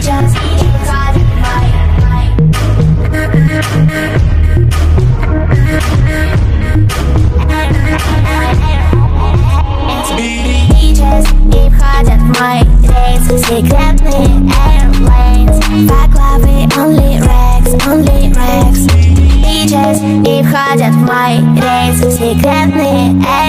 Сейчас не входят в мои Сейчас не входят в мои рейсы секретные airplanes. Баклавы, only Rex, only Rex. Сейчас не входят в мои рейсы секретные airplanes.